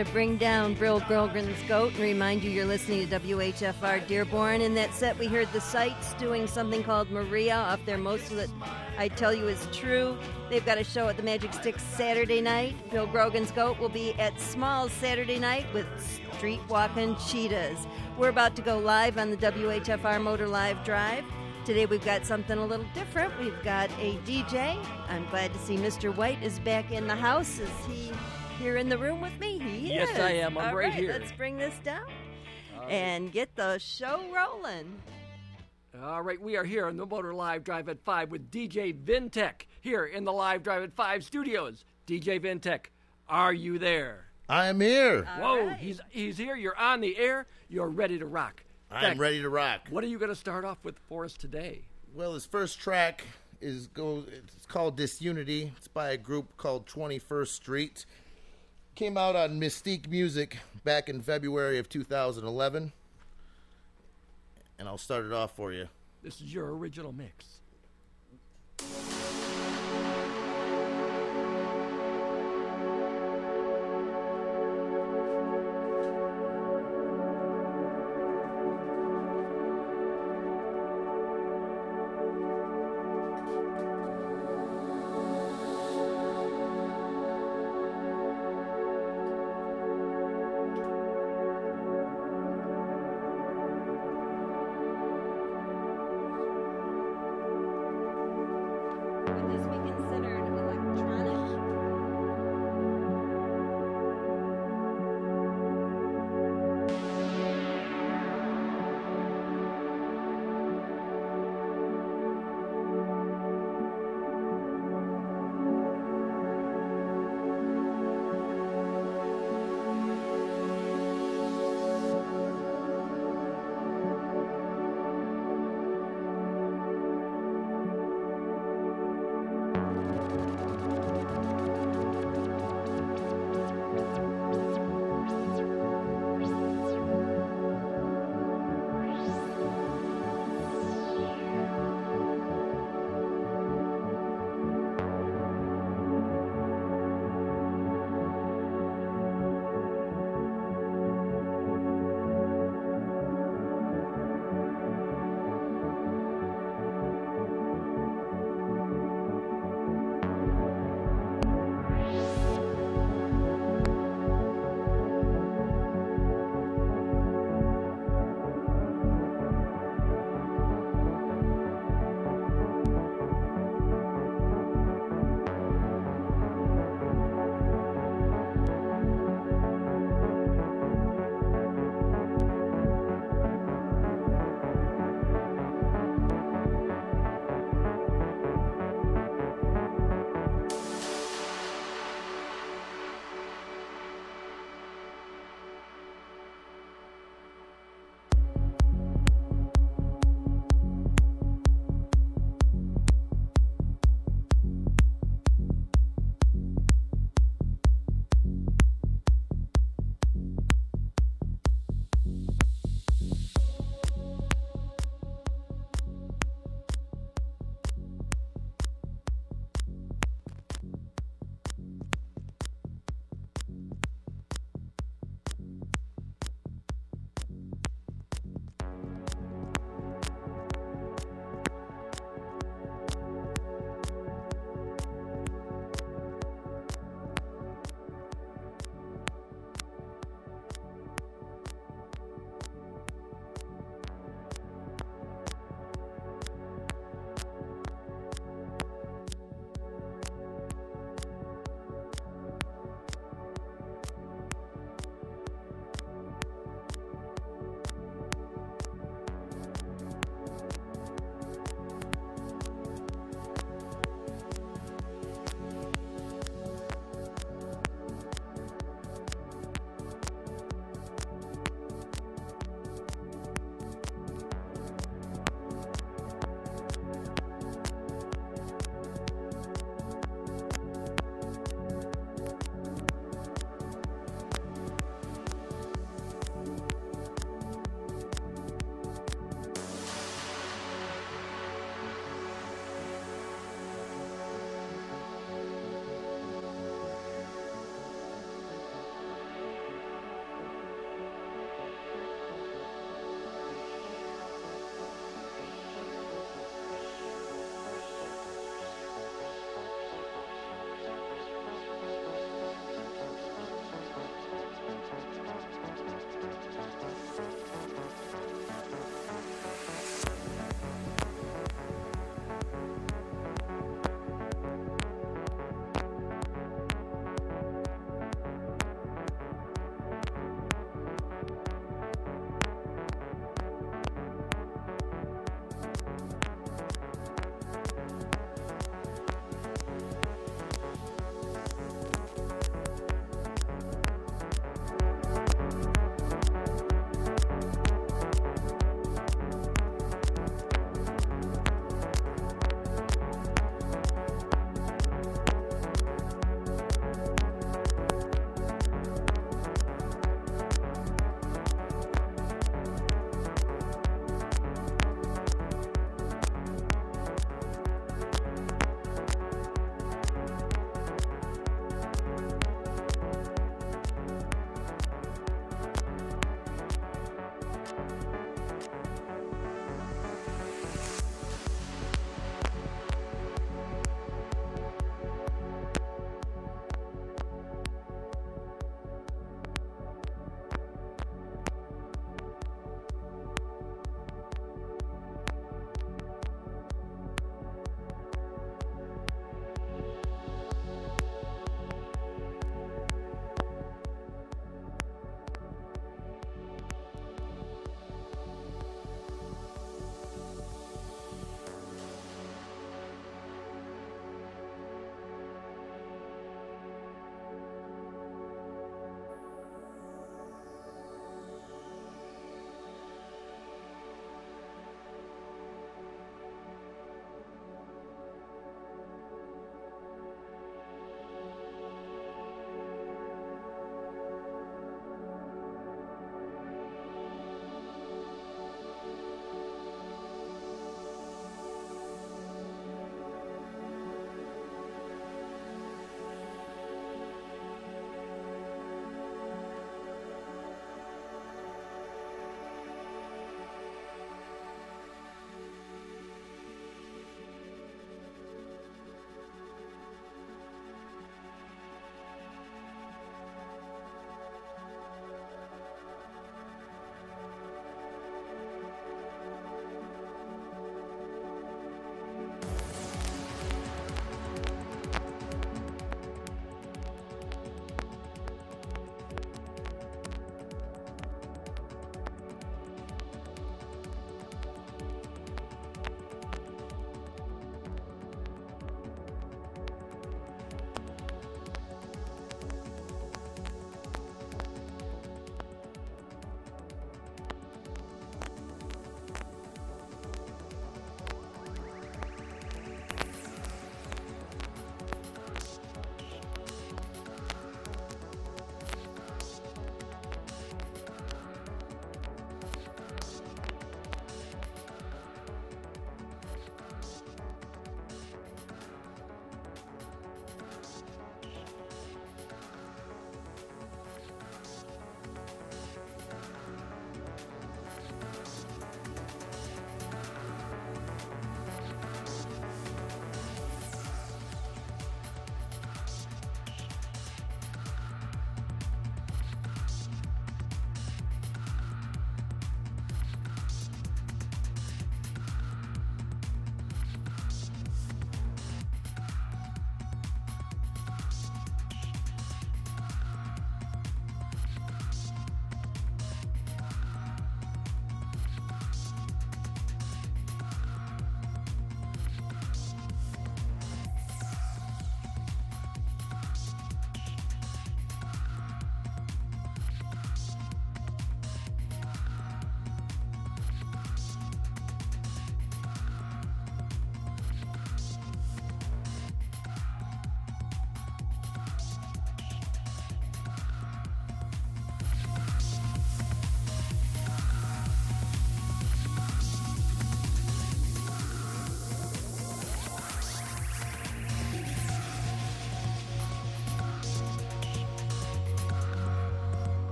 to bring down Bill Grogan's Goat and remind you you're listening to WHFR Dearborn. In that set, we heard the Sights doing something called Maria off their Most of It I Tell You Is True. They've got a show at the Magic Stick Saturday night. Bill Grogan's Goat will be at Smalls Saturday night with Street Walkin' Cheetahs. We're about to go live on the WHFR Motor Live Drive. Today we've got something a little different. We've got a DJ. I'm glad to see Mr. White is back in the house. Is he here in the room with me? He is. Yes, I am. I'm right here. Let's bring this down and get the show rolling. All right, we are here on the Motor Live Drive at 5 with DJ Vintech here in the Live Drive at 5 studios. DJ Vintech, are you there? I am here. Whoa, right. He's here. You're on the air. You're ready to rock. I'm ready to rock. What are you going to start off with for us today? Well, this first track it's called Disunity. It's by a group called 21st Street. Came out on Mystique Music back in February of 2011. And I'll start it off for you. This is your original mix.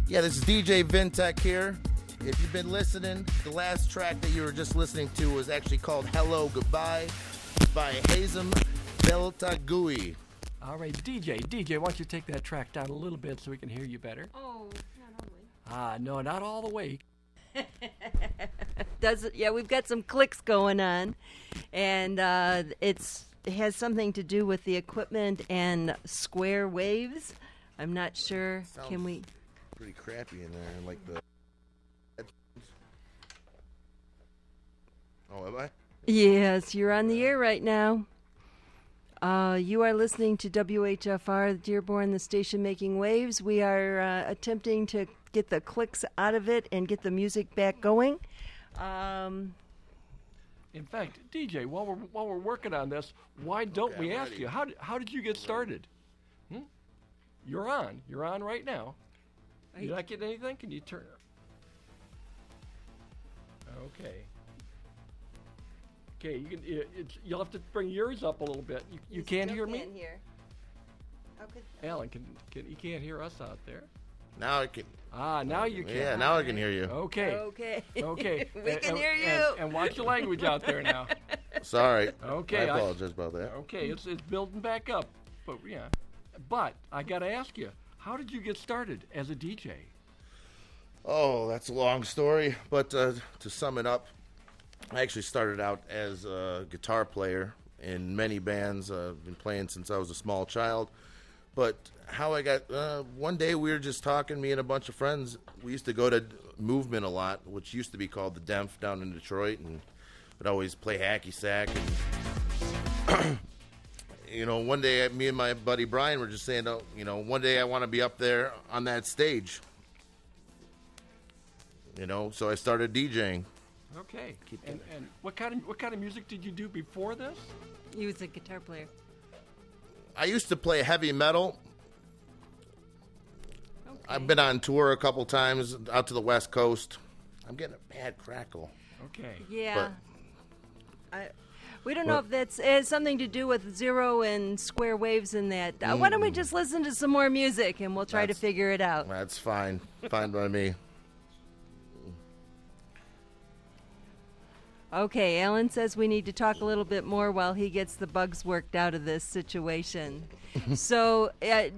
Yeah, this is DJ Vintech here. If you've been listening, the last track that you were just listening to was actually called Hello Goodbye by Hazem Beltagui. All right, DJ, why don't you take that track down a little bit so we can hear you better? Oh, not all the way. No, not all the way. Yeah, we've got some clicks going on, and it has something to do with the equipment and square waves. I'm not sure. Can we? Pretty crappy in there, like the. Oh, am I? Yes, you're on the air right now. You are listening to WHFR Dearborn, the station making waves. We are attempting to get the clicks out of it and get the music back going. In fact, DJ, while we're working on this, why don't we ask you how did you get started? You're on right now. You not getting anything? Can you turn? Okay. Okay, you'll have to bring yours up a little bit. You can't hear me? Hear. Alan, he can't hear us out there. Now I can. Now you can. Yeah, now I can hear you. Okay. Okay. We can hear you. And watch your language out there now. Sorry. Okay. I apologize about that. Okay, it's building back up, but yeah. But I got to ask you, how did you get started as a DJ? Oh, that's a long story, but to sum it up, I actually started out as a guitar player in many bands. I've been playing since I was a small child. But how I got, one day we were just talking, me and a bunch of friends. We used to go to Movement a lot, which used to be called the Demph down in Detroit, and would always play hacky sack. And one day me and my buddy Brian were just saying, one day I want to be up there on that stage. So I started DJing. Okay. And what kind of music did you do before this? He was a guitar player. I used to play heavy metal. Okay. I've been on tour a couple times out to the West Coast. I'm getting a bad crackle. Okay. Yeah. We don't know if that's has something to do with zero and square waves and that. Why don't we just listen to some more music and we'll try to figure it out? That's fine. Fine by me. Okay, Alan says we need to talk a little bit more while he gets the bugs worked out of this situation. So,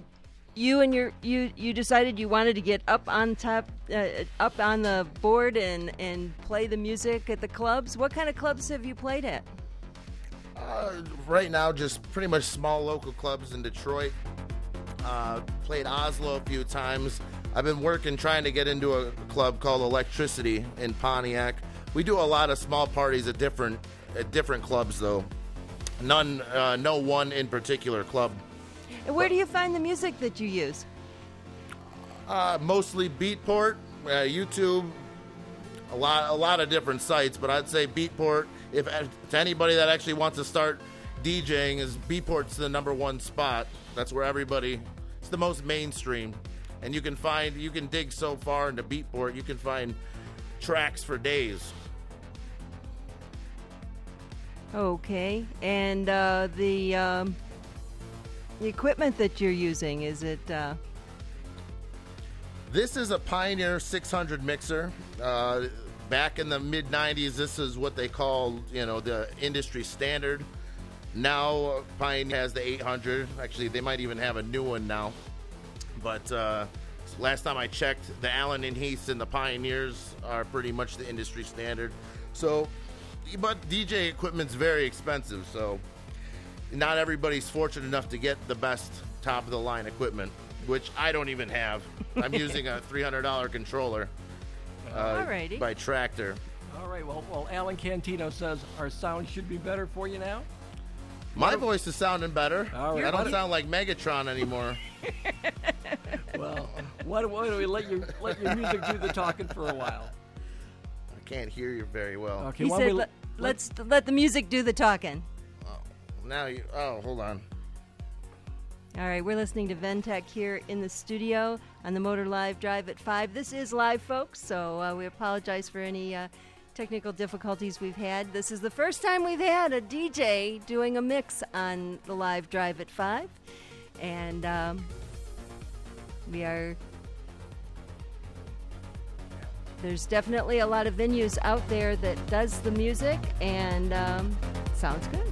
you decided you wanted to get up on top, up on the board and play the music at the clubs. What kind of clubs have you played at? Right now, just pretty much small local clubs in Detroit. Played Oslo a few times. I've been trying to get into a club called Electricity in Pontiac. We do a lot of small parties at different clubs, though. No one in particular club. And where do you find the music that you use? Mostly Beatport, YouTube, a lot of different sites, but I'd say Beatport. If to anybody that actually wants to start DJing, is Beatport's the number one spot. That's where it's the most mainstream, and you can dig so far into Beatport, you can find tracks for days. Okay, and the equipment that you're using, is it? This is a Pioneer 600 mixer. Back in the mid 90s, this is what they call the industry standard. Now Pioneer has the 800. Actually, they might even have a new one now. But last time I checked, the Allen and Heaths and the Pioneers are pretty much the industry standard. So, but DJ equipment's very expensive, so not everybody's fortunate enough to get the best top of the line equipment, which I don't even have. I'm using a $300 controller by Tractor. All right. Well, Alan Cantino says our sound should be better for you now. My voice is sounding better. All right. I don't sound like Megatron anymore. Well, why don't we let your music do the talking for a while? I can't hear you very well. Okay. He said, let's let the music do the talking. Hold on. All right, we're listening to Ventech here in the studio on the Motor Live Drive at 5. This is live, folks, so we apologize for any technical difficulties we've had. This is the first time we've had a DJ doing a mix on the Live Drive at 5. And we are there's definitely a lot of venues out there that does the music, and sounds good.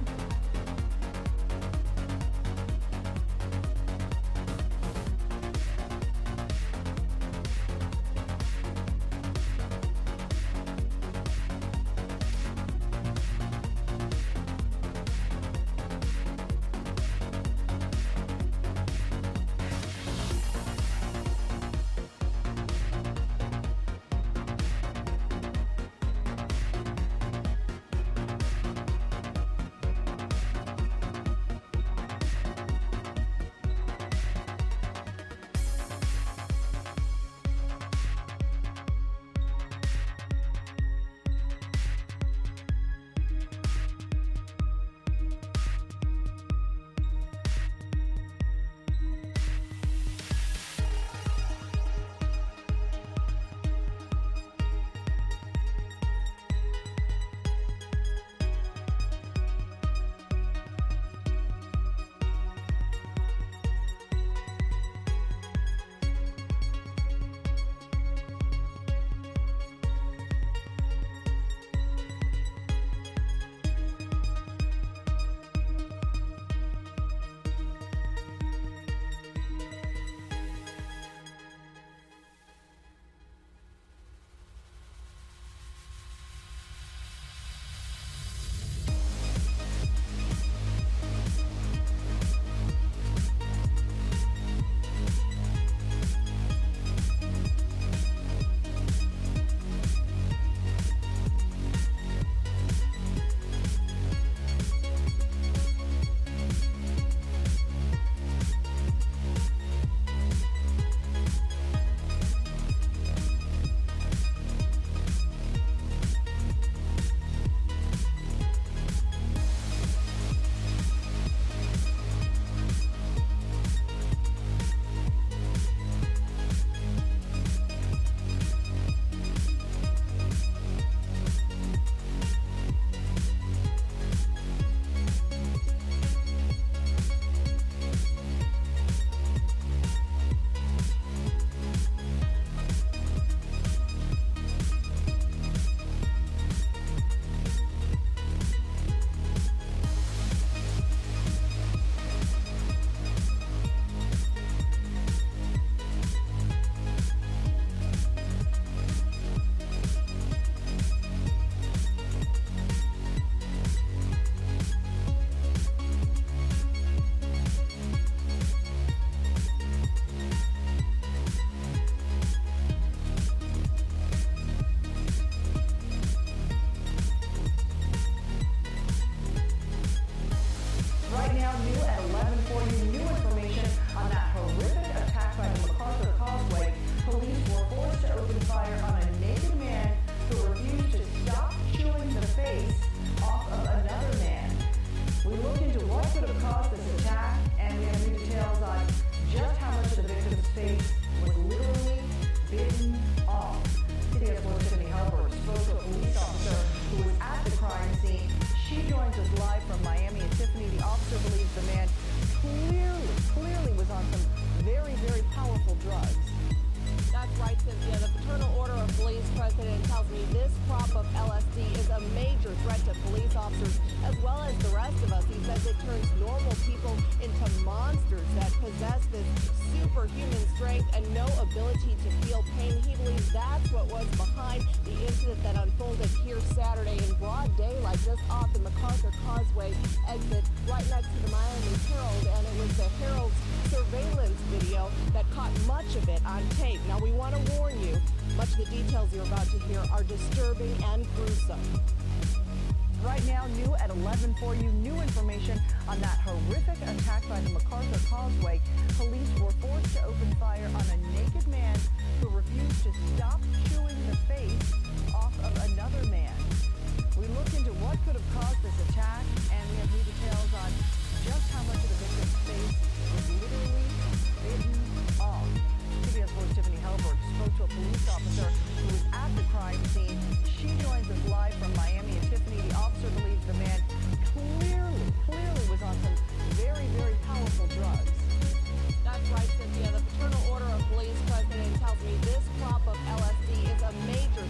Right, Cynthia. The Fraternal Order of Police president tells me this crop of LSD is a major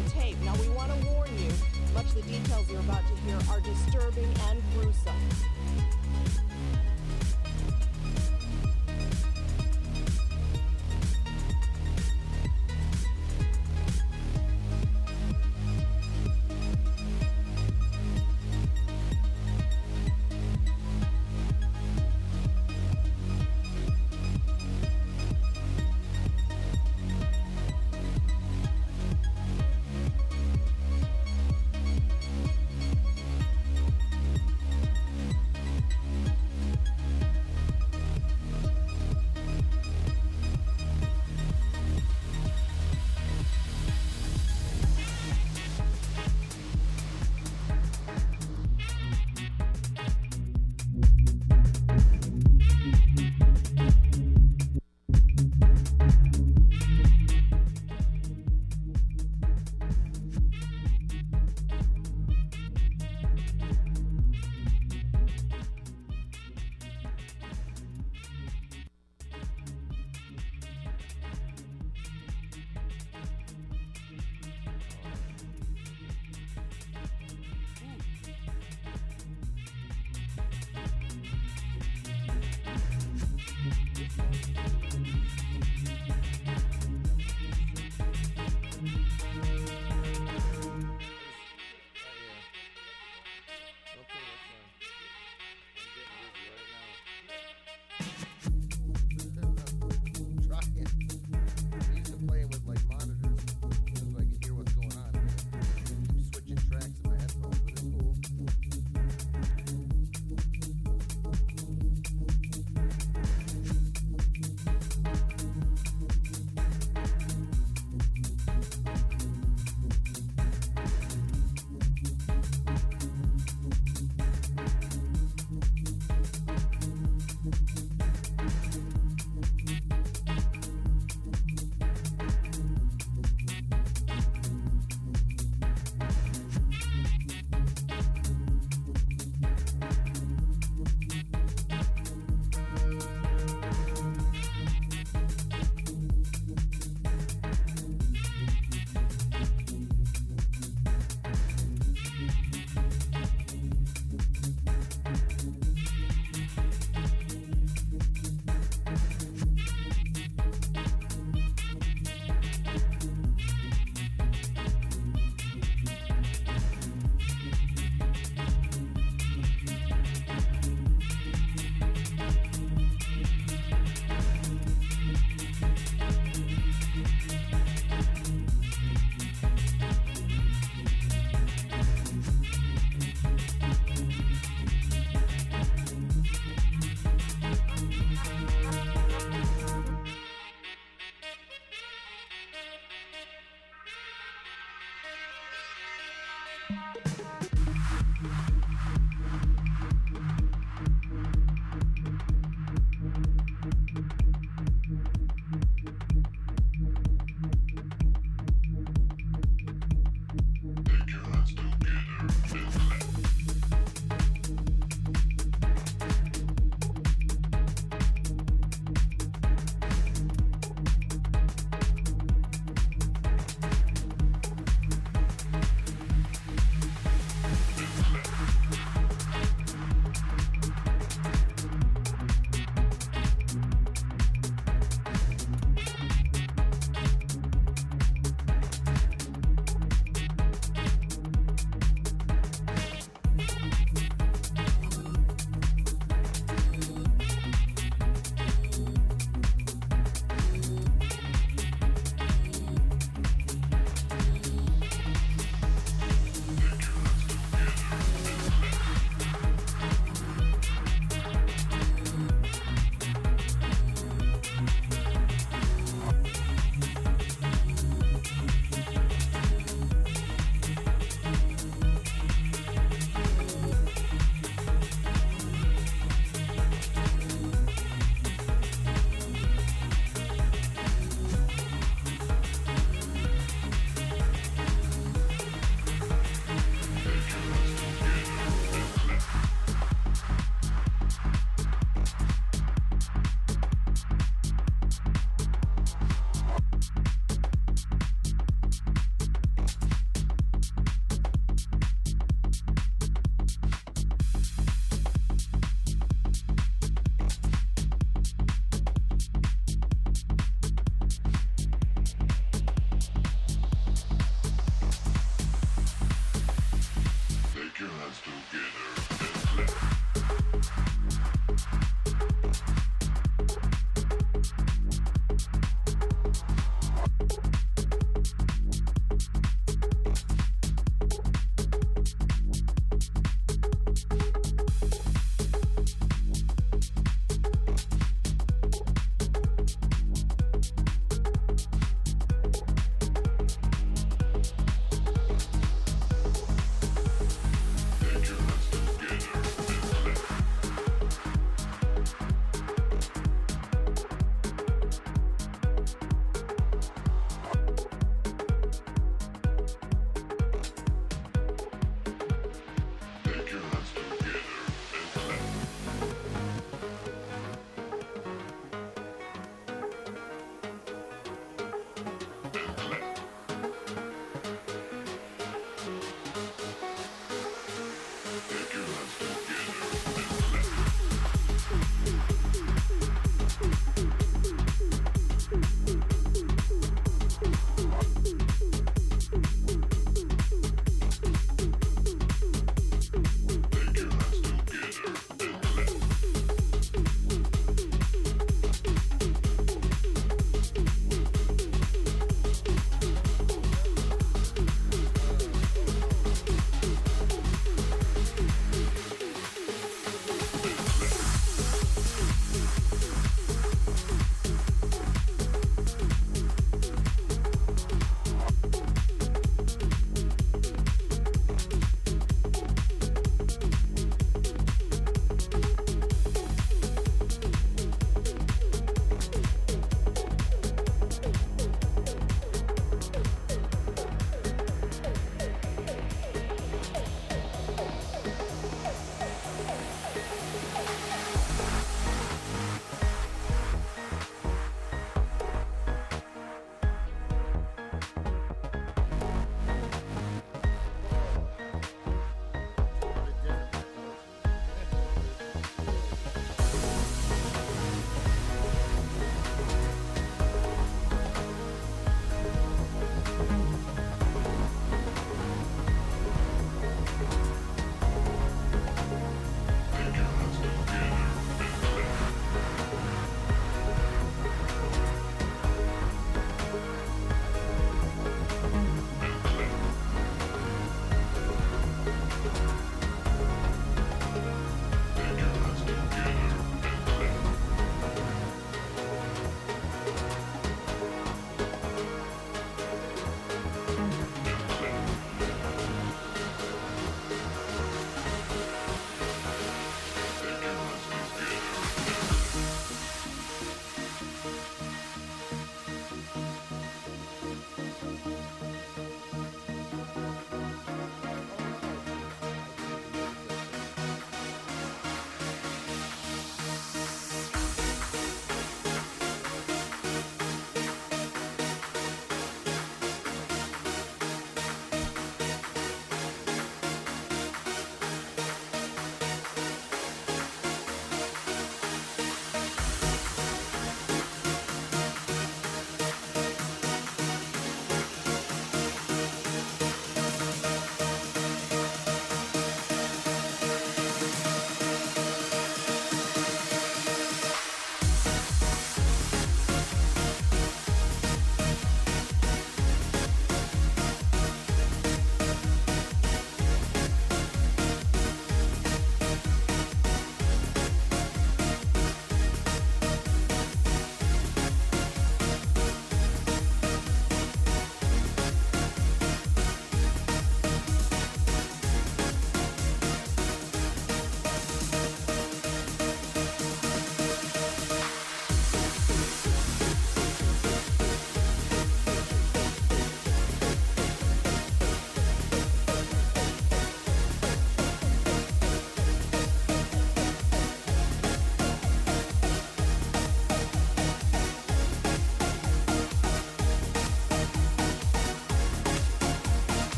on tape. Now, we want to warn you, much of the details you're about to hear are disturbing and gruesome.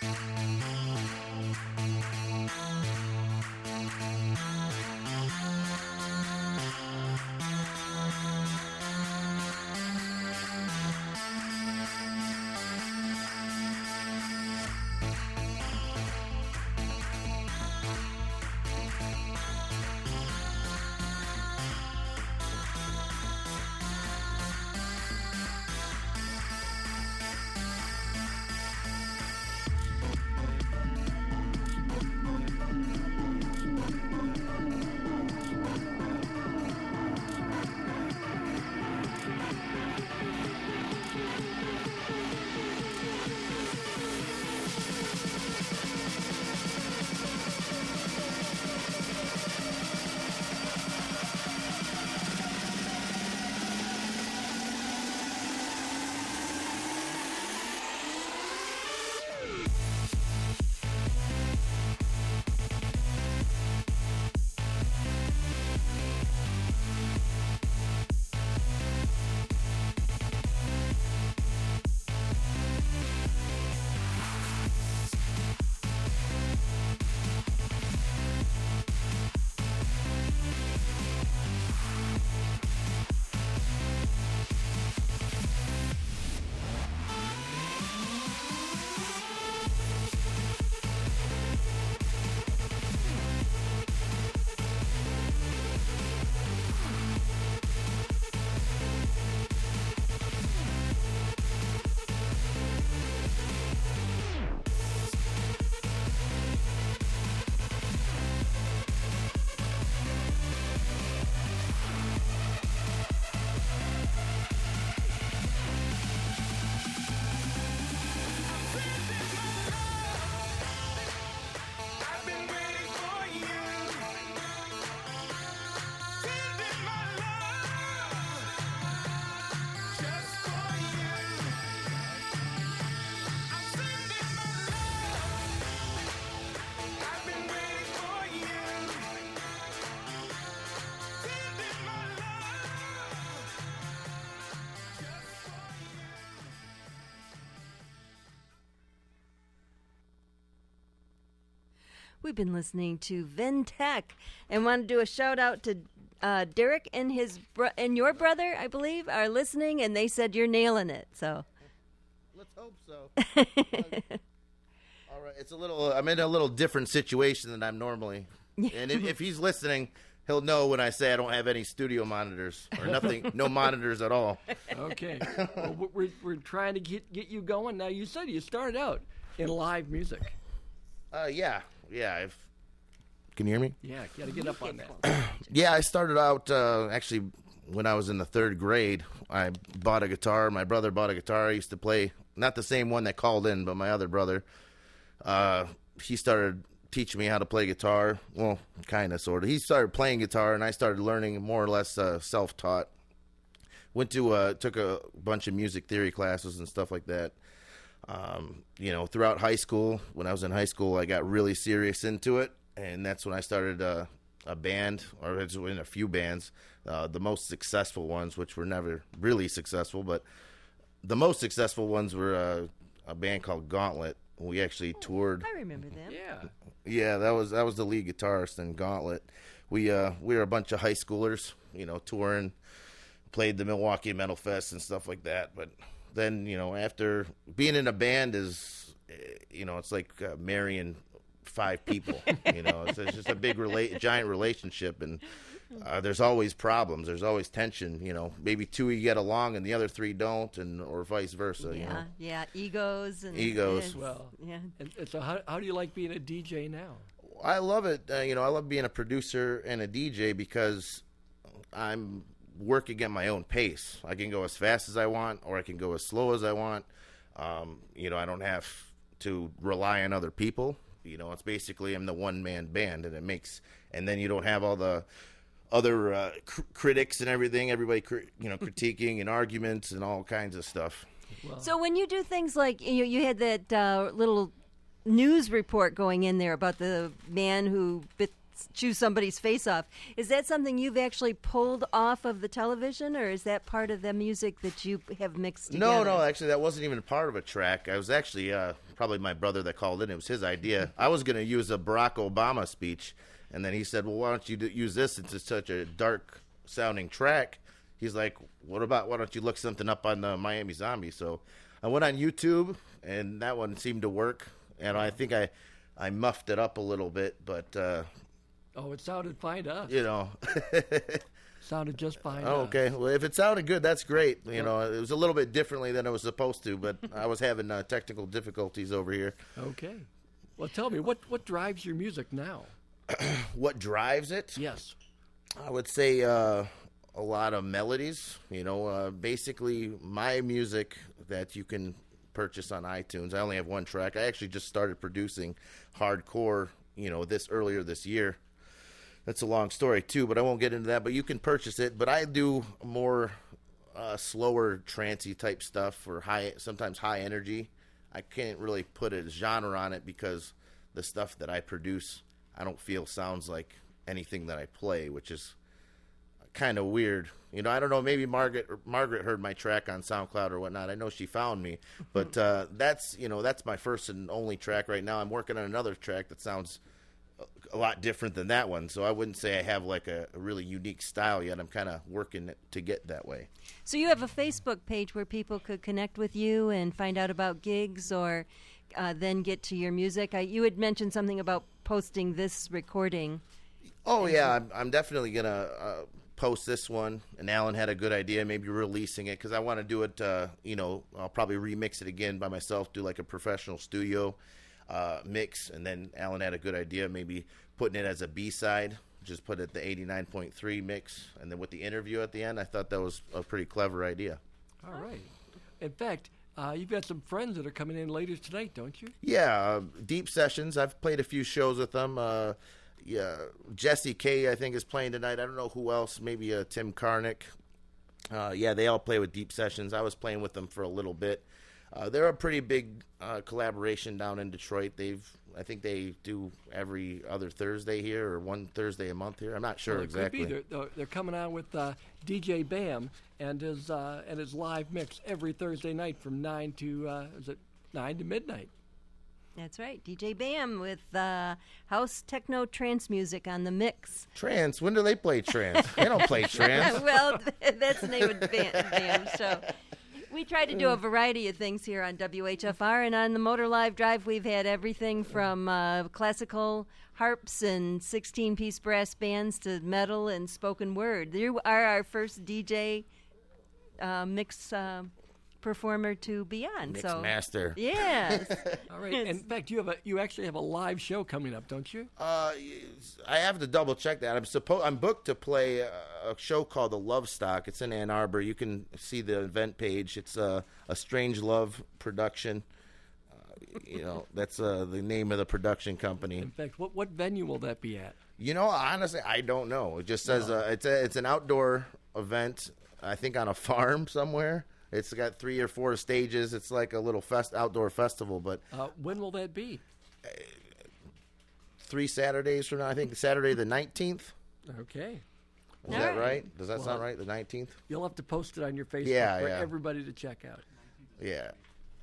We've been listening to Ventec and want to do a shout out to Derek and his and your brother, I believe, are listening, and they said you're nailing it. So let's hope so. All right, it's a little. I'm in a little different situation than I'm normally. And if he's listening, he'll know when I say I don't have any studio monitors or nothing, no monitors at all. Okay, well, we're trying to get you going. Now, you said you started out in live music. Yeah. Can you hear me? Yeah, you got to get up on that. Yeah, I started out actually when I was in the third grade. I bought a guitar. My brother bought a guitar. I used to play, not the same one that called in, but my other brother. He started teaching me how to play guitar. Well, kind of, sort of. He started playing guitar, and I started learning more or less self-taught. Took a bunch of music theory classes and stuff like that. Throughout high school, when I was in high school, I got really serious into it, and that's when I started a band, or in a few bands. The most successful ones, which were never really successful, but the most successful ones were a band called Gauntlet. We actually toured. I remember them. Yeah, that was the lead guitarist in Gauntlet. We were a bunch of high schoolers, touring, played the Milwaukee Metal Fest and stuff like that, but then, after being in a band is, it's like marrying 5 people. It's just a big giant relationship, and there's always problems. There's always tension. Maybe 2 of you get along and the other 3 don't, or vice versa. Yeah, egos. Well, yeah. And so how do you like being a DJ now? I love it. I love being a producer and a DJ because I'm working at my own pace. I can go as fast as I want, or I can go as slow as I want. I don't have to rely on other people. It's basically I'm the one-man band, and then you don't have all the other critics and everything. Everybody, critiquing and arguments and all kinds of stuff. Well, so when you do things like you had that little news report going in there about the man who bit chew somebody's face off. Is that something you've actually pulled off of the television, or is that part of the music that you have mixed together? No, actually, that wasn't even part of a track. I was actually probably my brother that called in. It was his idea. I was going to use a Barack Obama speech, and then he said, well, why don't you use this since it's such a dark-sounding track? He's like, why don't you look something up on the Miami Zombie? So I went on YouTube, and that one seemed to work. And I think I muffed it up a little bit, but... it sounded fine to us. You know. Sounded just fine. Oh, okay. Well, if it sounded good, that's great. You know, it was a little bit differently than it was supposed to, but I was having technical difficulties over here. Okay. Well, tell me, what drives your music now? What drives it? Yes. I would say a lot of melodies. You know, basically my music that you can purchase on iTunes. I only have one track. I actually just started producing hardcore, earlier this year. That's a long story too, but I won't get into that. But you can purchase it. But I do more slower, trancey type stuff, or sometimes high energy. I can't really put a genre on it because the stuff that I produce, I don't feel sounds like anything that I play, which is kind of weird. I don't know, maybe Margaret heard my track on SoundCloud or whatnot. I know she found me, but that's my first and only track right now. I'm working on another track that sounds a lot different than that one, so I wouldn't say I have like a really unique style yet. I'm kind of working to get that way. So you have a Facebook page where people could connect with you and find out about gigs, or then get to your music. You had mentioned something about posting this recording. Oh yeah, I'm definitely gonna post this one, and Alan had a good idea, maybe releasing it, because I want to do it, I'll probably remix it again by myself, do like a professional studio mix, and then Alan had a good idea, maybe putting it as a B-side, just put it the 89.3 mix, and then with the interview at the end. I thought that was a pretty clever idea. All right. In fact, you've got some friends that are coming in later tonight, don't you? Yeah, Deep Sessions. I've played a few shows with them. Yeah, Jesse K, I think, is playing tonight. I don't know who else. Maybe Tim Karnick. Yeah, they all play with Deep Sessions. I was playing with them for a little bit. They're a pretty big collaboration down in Detroit. I think they do every other Thursday here, or one Thursday a month here. I'm not sure exactly. Could be. They're coming out with DJ Bam and his live mix every Thursday night from 9 to midnight. That's right, DJ Bam with house techno trance music on the mix. Trance? When do they play trance? They don't play trance. Well, that's the name of the Bam show. We try to do a variety of things here on WHFR, and on the Motor Live Drive, we've had everything from classical harps and 16-piece brass bands to metal and spoken word. You are our first DJ mix performer to be on. Mix master. Yes. All right. In fact, you actually have a live show coming up, don't you? I have to double check that. I'm booked to play a show called the Love Stock. It's in Ann Arbor. You can see the event page. It's a Strange Love production. That's the name of the production company. In fact, what venue will that be at? Honestly, I don't know. It just says it's an outdoor event. I think on a farm somewhere. It's got 3 or 4 stages. It's like a little outdoor festival. But when will that be? 3 Saturdays from now. I think Saturday the 19th. Okay. Is that right? Does that sound right? The 19th? You'll have to post it on your Facebook for everybody to check out. Yeah.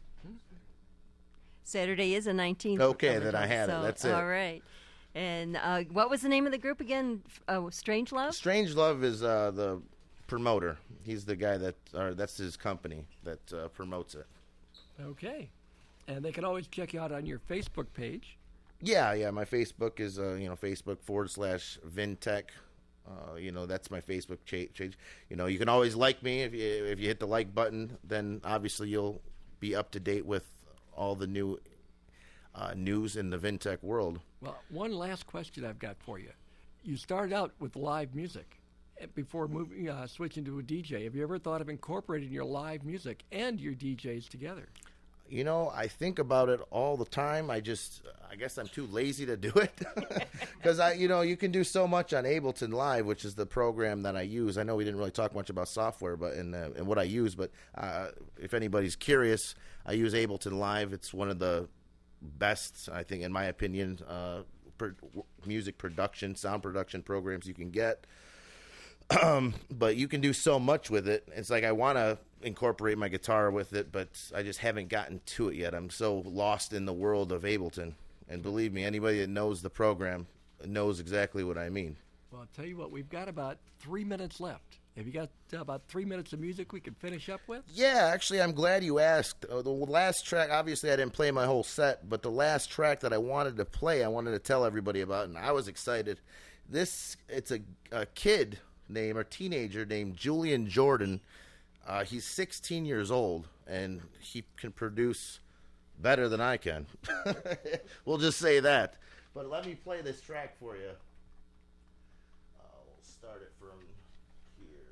Saturday is the 19th. Okay, then I had it. That's it. All right. And what was the name of the group again? Strange Love? Strange Love is the promoter. He's the guy that's his company that promotes it. Okay. And they can always check you out on your Facebook page. Yeah. My Facebook is Facebook.com/Vintech. That's my Facebook page. You can always like me if you hit the like button. Then obviously you'll be up to date with all the new news in the Vintech world. Well, one last question I've got for you. You started out with live music before switching to a DJ. Have you ever thought of incorporating your live music and your DJs together? I think about it all the time. I guess I'm too lazy to do it because you can do so much on Ableton Live, which is the program that I use. I know we didn't really talk much about software, but and what I use. But if anybody's curious, I use Ableton Live. It's one of the best, I think, in my opinion, music production, sound production programs you can get. But you can do so much with it. It's like I want to incorporate my guitar with it, but I just haven't gotten to it yet. I'm so lost in the world of Ableton. And believe me, anybody that knows the program knows exactly what I mean. Well, I'll tell you what, we've got about 3 minutes left. Have you got about 3 minutes of music we can finish up with? Yeah, actually, I'm glad you asked. The last track, obviously I didn't play my whole set, but the last track that I wanted to play, I wanted to tell everybody about, and I was excited. It's a kid or teenager named Julian Jordan. He's 16 years old, and he can produce better than I can. We'll just say that. But let me play this track for you. We'll start it from here.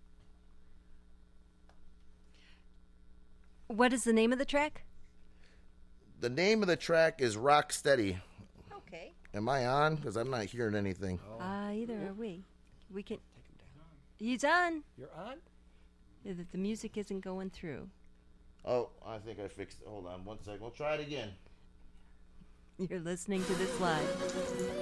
What is the name of the track? The name of the track is Rock Steady. Okay. Am I on? Because I'm not hearing anything. Either are we. We can. He's on. You're on? The music isn't going through. Oh, I think I fixed it. Hold on 1 second. We'll try it again. You're listening to this live.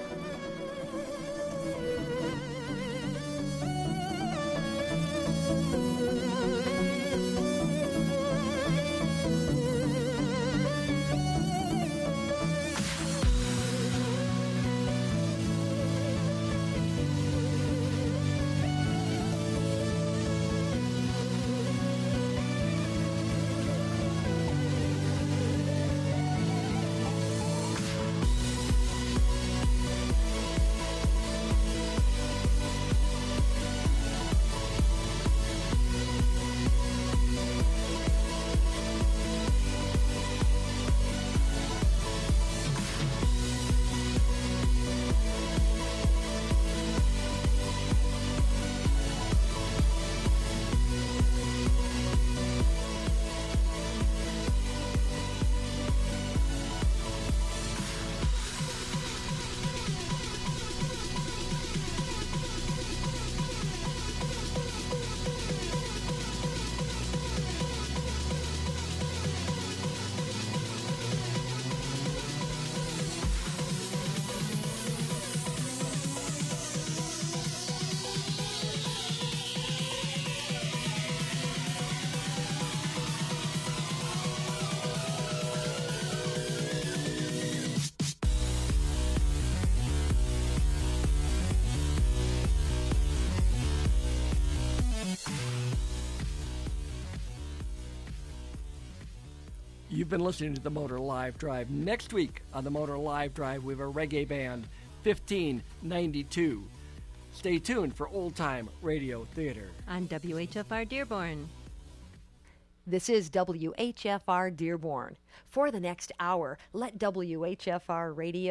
You've been listening to the Motor Live Drive. Next week on the Motor Live Drive, we have a reggae band, 1592. Stay tuned for Old Time Radio Theater. On WHFR Dearborn. This is WHFR Dearborn. For the next hour, let WHFR Radio